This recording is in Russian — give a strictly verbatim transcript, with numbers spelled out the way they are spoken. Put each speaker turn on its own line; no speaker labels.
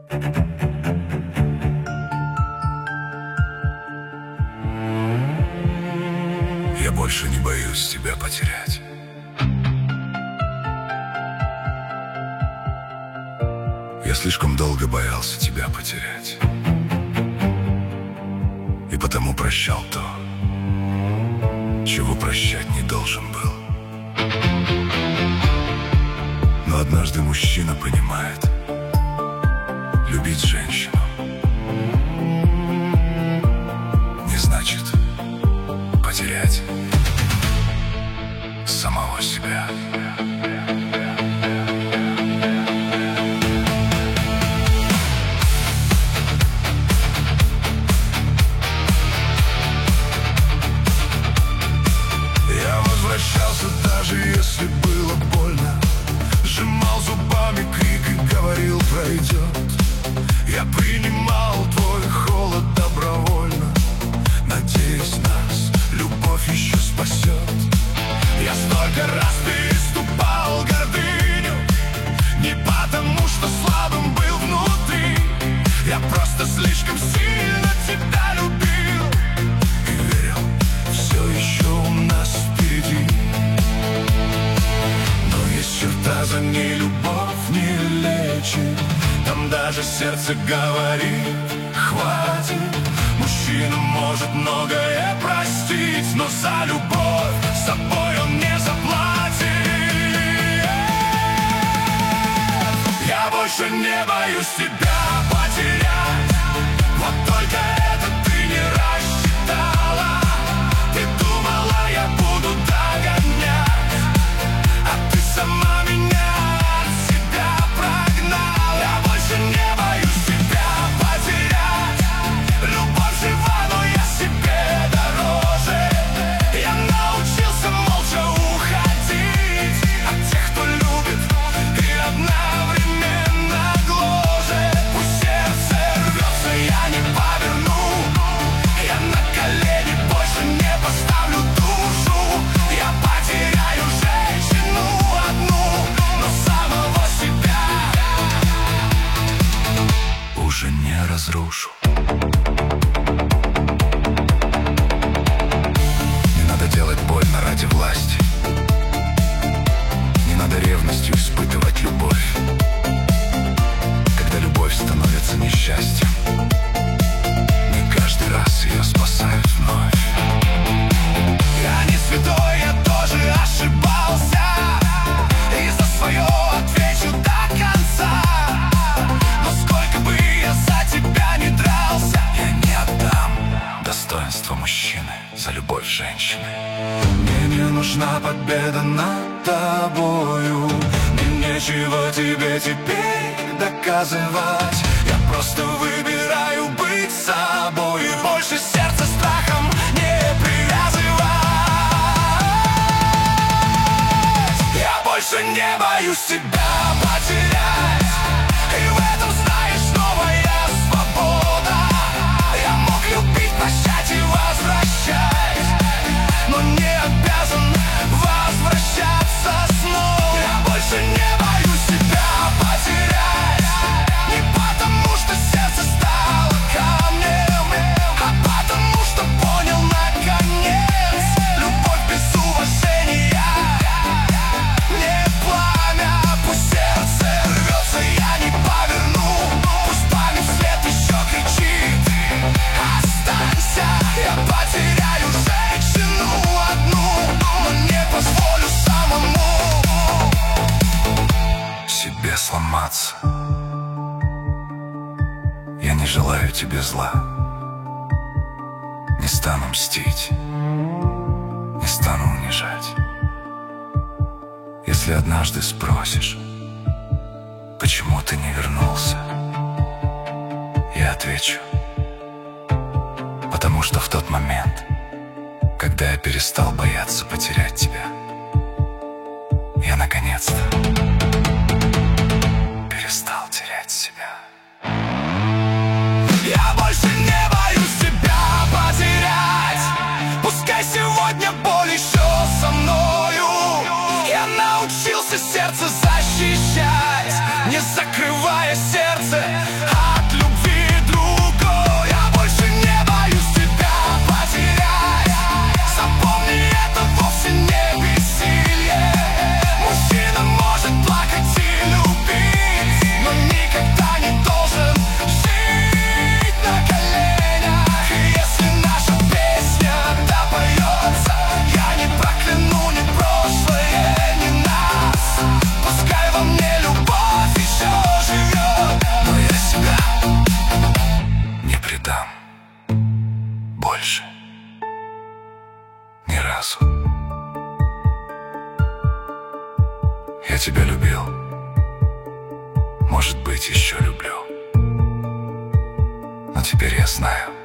Я больше не боюсь тебя потерять. Я слишком долго боялся тебя потерять, и потому прощал то, чего прощать не должен был. Но однажды мужчина понимает: любить женщину не значит потерять самого себя. Даже если было больно, сжимал зубами крик и говорил: пройдет. Я принимал твой холод добровольно, надеясь, нас любовь еще спасет. Я столько раз переступал гордыню, не потому что слабым был внутри. Я просто слишком сильно тебя любил и верил, все еще у нас впереди. Черта, за ней любовь не лечит, там даже сердце говорит: хватит. Мужчина может многое простить, но за любовь собой он не заплатит. Я больше не боюсь тебя потерять. Вот только это ты не рассчитала. Ты думала, я буду догонять, а ты сама разрушу. Не надо делать больно ради власти, не надо ревностью испытывать любовь, когда любовь становится несчастьем. Не каждый раз ее спасают вновь. Я не святой, я тоже ошибался, и за свое отвечу до конца. Но сколько бы я за тебя не дрался, я не отдам достоинство мужчины за любовь женщины. Мне не нужна победа над тобою, мне нечего тебе теперь доказывать. Я просто выбираю быть собой и больше сердце страхом не привязывать. Я больше не боюсь тебя потерять, и в этом, знаешь, новая свобода. Я мог любить, прощать и возвращать, но не обязан возвращаться снова. Я больше не боюсь тебя потерять, не потому что сердце стало камнем, а потому что понял наконец: любовь без уважения не пламя. Пусть сердце рвется, я не поверну, пусть память вслед еще кричит: останься. Я потеряю женщину одну, но не позволю самому себе сломаться. Я не желаю тебе зла, не стану мстить, не стану унижать. Если однажды спросишь, почему ты не вернулся, я отвечу: потому что в тот момент, когда я перестал бояться потерять тебя, я наконец-то перестал терять себя. Я больше не боюсь тебя потерять, пускай сегодня боль еще со мною. Я научился сердце защищать, не закрывая сердце может быть, еще люблю. Но теперь я знаю,